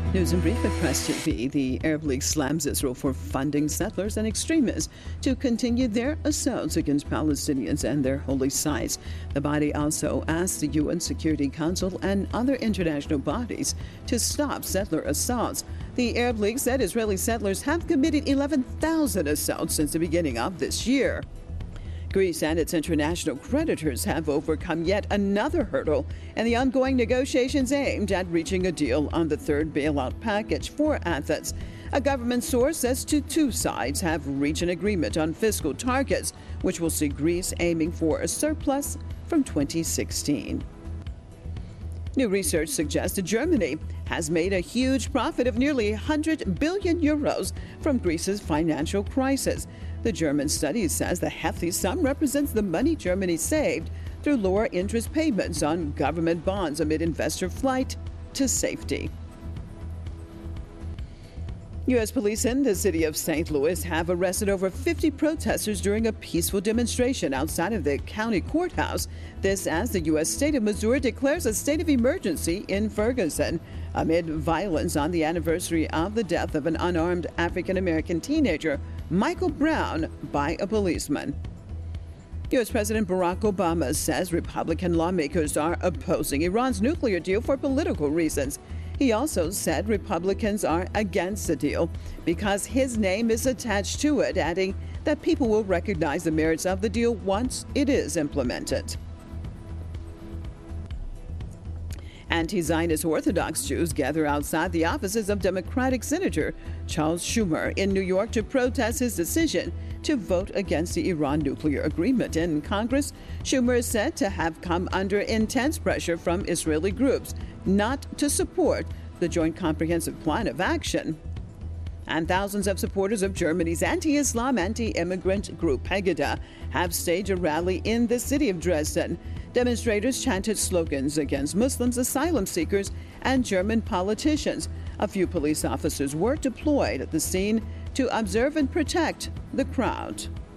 News and Brief at Press TV. The Arab League slams Israel for funding settlers and extremists to continue their assaults against Palestinians and their holy sites. The body also asked the UN Security Council and other international bodies to stop settler assaults. The Arab League said Israeli settlers have committed 11,000 assaults since the beginning of this year. Greece and its international creditors have overcome yet another hurdle in the ongoing negotiations aimed at reaching a deal on the third bailout package for Athens. A government source says the two sides have reached an agreement on fiscal targets, which will see Greece aiming for a surplus from 2016. New research suggests that Germany has made a huge profit of nearly 100 billion euros from Greece's financial crisis. The German study says the hefty sum represents the money Germany saved through lower interest payments on government bonds amid investor flight to safety. U.S. police in the city of St. Louis have arrested over 50 protesters during a peaceful demonstration outside of the county courthouse. This as the U.S. state of Missouri declares a state of emergency in Ferguson amid violence on the anniversary of the death of an unarmed African-American teenager, Michael Brown, by a policeman. U.S. President Barack Obama says Republican lawmakers are opposing Iran's nuclear deal for political reasons. He also said Republicans are against the deal because his name is attached to it, adding that people will recognize the merits of the deal once it is implemented. Anti-Zionist Orthodox Jews gather outside the offices of Democratic Senator Charles Schumer in New York to protest his decision to vote against the Iran nuclear agreement. In Congress, Schumer is said to have come under intense pressure from Israeli groups not to support the Joint Comprehensive Plan of Action. And thousands of supporters of Germany's anti-Islam, anti-immigrant group Pegida have staged a rally in the city of Dresden. Demonstrators chanted slogans against Muslims, asylum seekers, and German politicians. A few police officers were deployed at the scene to observe and protect the crowd.